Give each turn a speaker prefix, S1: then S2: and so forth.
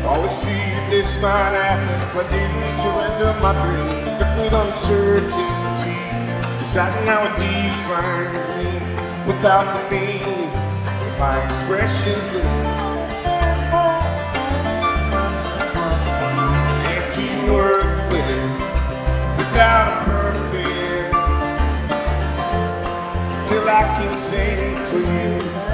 S1: Always feared this might happen if I didn't surrender my dreams. Stuck with uncertainty, deciding how it defines me without the meaning of my expressions gleam. If you worthless without a purpose, till I can sing for you.